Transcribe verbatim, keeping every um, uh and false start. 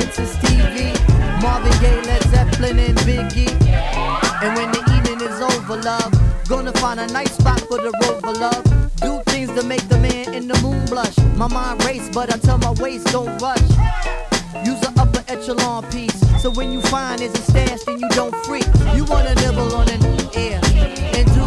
Prince and Stevie, Marvin Gaye, Led Zeppelin and Biggie. And when the evening is over, love, gonna find a nice spot for the rover, love. Do things to make the man in the moon blush. My mind race, but I tell my waist don't rush. Use an upper echelon piece, so when you find it's a stash, then you don't freak. You wanna nibble on an air and do